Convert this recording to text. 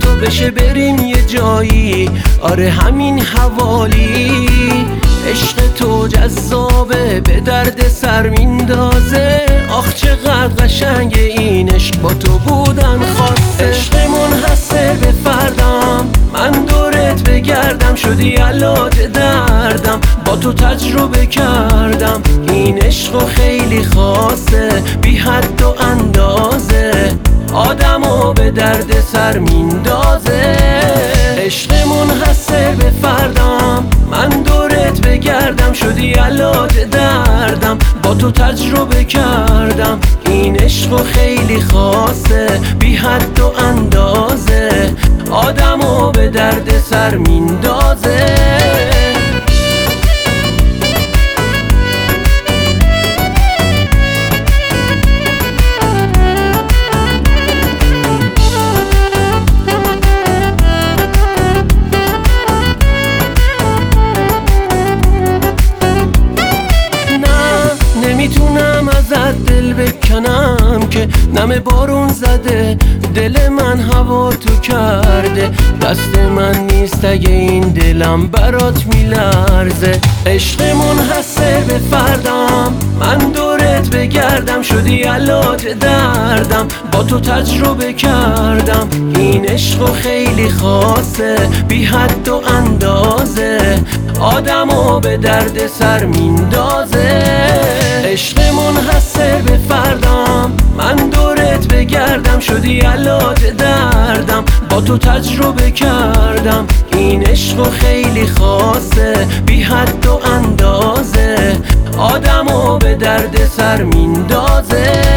تو بشه بریم یه جایی، آره همین حوالی. عشق تو جذابه به درد سر میندازه، آخ چقدر قشنگ این عشق با تو بودن خواسته. عشق منحصر به فردم، من دورت بگردم شدی علاج دردم، با تو تجربه کردم این عشق خیلی خاصه، بی حد و اندازه آدمو به درد سر میندازه. عشق منحصر به فردم، من دورت بگردم شدی علاج دردم، با تو تجربه کردم این عشق خیلی خاصه، بی حد و اندازه آدمو به درد سر میندازه. نمیتونم ازت دل بکنم که نم بارون زده، دل من هوا تو کرده، دست من نیست اگه این دلم برات میلرزه. عشق منحصر به فردم، من دورت بگردم شدی علاج دردم، با تو تجربه کردم این عشق خیلی خاصه، بی حد و اندازه آدمو به درد سر میندازه. عشق منحصر به فردم، من دورت بگردم شدی علاج دردم، با تو تجربه کردم این عشق خیلی خاصه، بی حد و اندازه آدمو به درد سر میندازه.